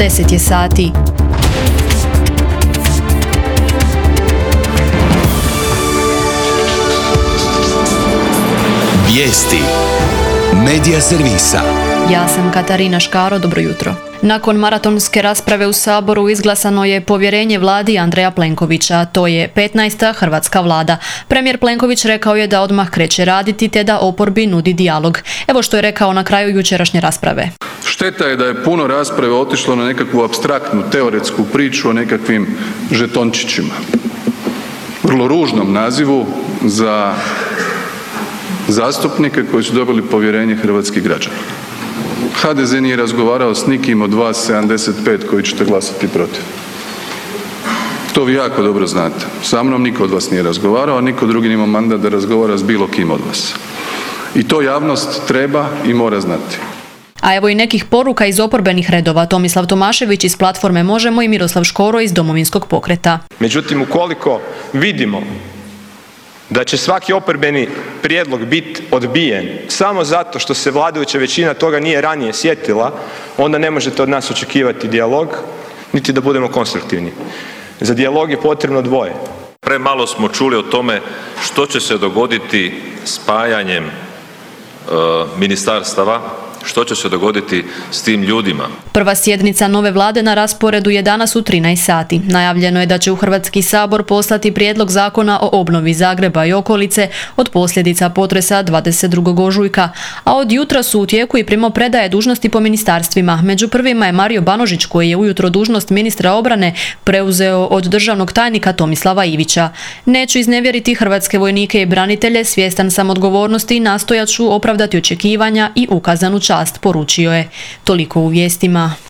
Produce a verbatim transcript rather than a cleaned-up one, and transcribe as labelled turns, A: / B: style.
A: deset je sati.
B: Vijesti Medija servisa.
A: Ja sam Katarina Škaro, dobro jutro. Nakon maratonske rasprave u Saboru izglasano je povjerenje vladi Andreja Plenkovića. To je petnaesta hrvatska vlada. Premijer Plenković rekao je da odmah kreće raditi te da oporbi nudi dijalog. Evo što je rekao na kraju jučerašnje rasprave.
C: Šteta je da je puno rasprave otišlo na nekakvu apstraktnu teoretsku priču o nekakvim žetončićima. Vrlo ružnom nazivu za zastupnike koji su dobili povjerenje hrvatskih građana. ha de ze nije razgovarao s nikim od vas sedamdeset pet koji ćete glasati protiv. To vi jako dobro znate. Sa mnom niko od vas nije razgovarao, a niko drugi nema mandat da razgovara s bilo kim od vas. I to javnost treba i mora znati.
A: A evo i nekih poruka iz oporbenih redova. Tomislav Tomašević iz platforme Možemo i Miroslav Škoro iz Domovinskog pokreta.
D: Međutim, ukoliko vidimo da će svaki oporbeni prijedlog biti odbijen samo zato što se vladajuća većina toga nije ranije sjetila, onda ne možete od nas očekivati dijalog, niti da budemo konstruktivni. Za dijalog je potrebno dvoje.
E: Premalo smo čuli o tome što će se dogoditi spajanjem e, ministarstava, što će se dogoditi s tim ljudima.
A: Prva sjednica nove vlade na rasporedu je danas u trinaest sati. Najavljeno je da će u Hrvatski sabor poslati prijedlog zakona o obnovi Zagreba i okolice od posljedica potresa dvadeset drugog ožujka, a od jutra su u tijeku i primopredaje dužnosti po ministarstvima. Među prvima je Mario Banožić koji je ujutro dužnost ministra obrane preuzeo od državnog tajnika Tomislava Ivića. Neću iznevjeriti hrvatske vojnike i branitelje, svjestan sam odgovornosti i nastojat ću opravdati očekivanja i ukazanu čast, poručio je. Toliko u vijestima.